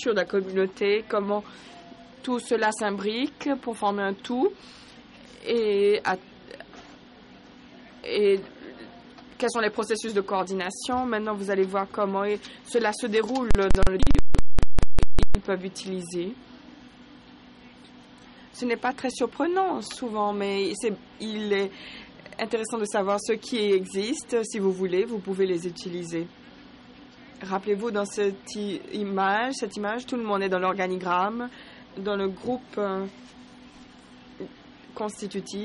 structure de la communauté, comment tout cela s'imbrique pour former un tout et quels sont les processus de coordination. Maintenant, vous allez voir comment cela se déroule dans le livre qu'ils peuvent utiliser. Ce n'est pas très surprenant souvent, mais il est intéressant de savoir ce qui existe. Si vous voulez, vous pouvez les utiliser. Rappelez-vous, dans cette image, tout le monde est dans l'organigramme, dans le groupe constitutif.